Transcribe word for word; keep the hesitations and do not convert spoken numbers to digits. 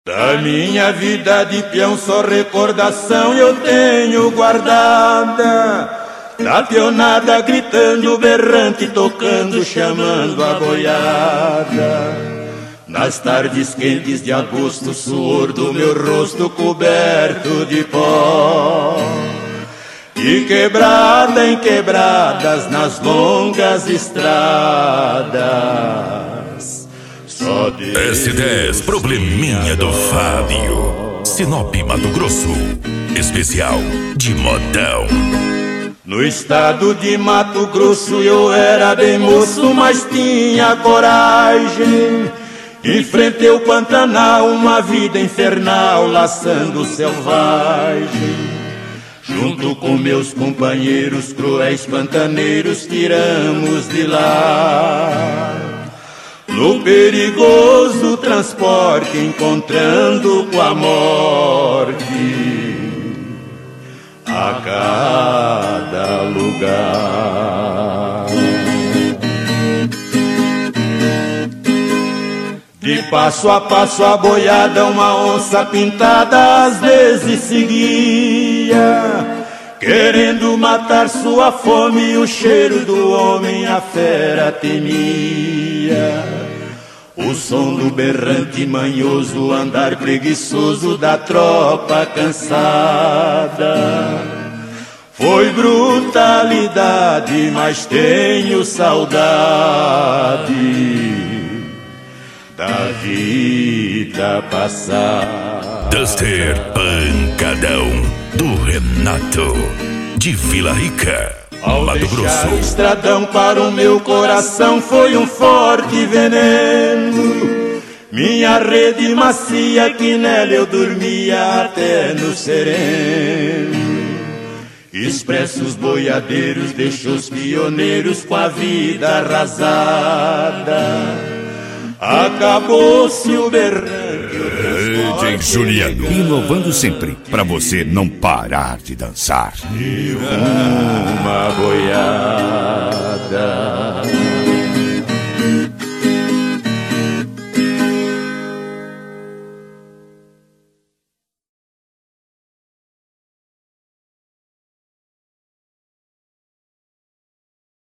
Da minha vida de peão só recordação eu tenho guardada. Da peonada gritando, berrante, tocando, chamando a boiada. Nas tardes quentes de agosto, suor do meu rosto coberto de pó. E quebrada em quebradas nas longas estradas. Só Deus. S dez Probleminha do Fábio. Sinop, Mato Grosso. Especial de modão. No estado de Mato Grosso eu era bem moço, mas tinha coragem. Enfrentei o Pantanal, uma vida infernal, laçando selvagem. Junto com meus companheiros cruéis pantaneiros, tiramos de lá. No perigoso transporte, encontrando com a morte a cada lugar. De passo a passo a boiada, uma onça pintada às vezes seguia, querendo matar sua fome, o cheiro do homem a fera temia. O som do berrante manhoso, o andar preguiçoso da tropa cansada. Foi brutalidade, mas tenho saudade da vida passada. Duster Pancadão, do Renato, de Vila Rica, Ao Mato deixar Grosso. o estradão para o meu coração foi um forte veneno. Minha rede macia que nela eu dormia até no sereno. Expressos boiadeiros deixou os pioneiros com a vida arrasada. Acabou-se o berrante. D J Juliano, inovando sempre, pra você não parar de dançar. E uma boiada.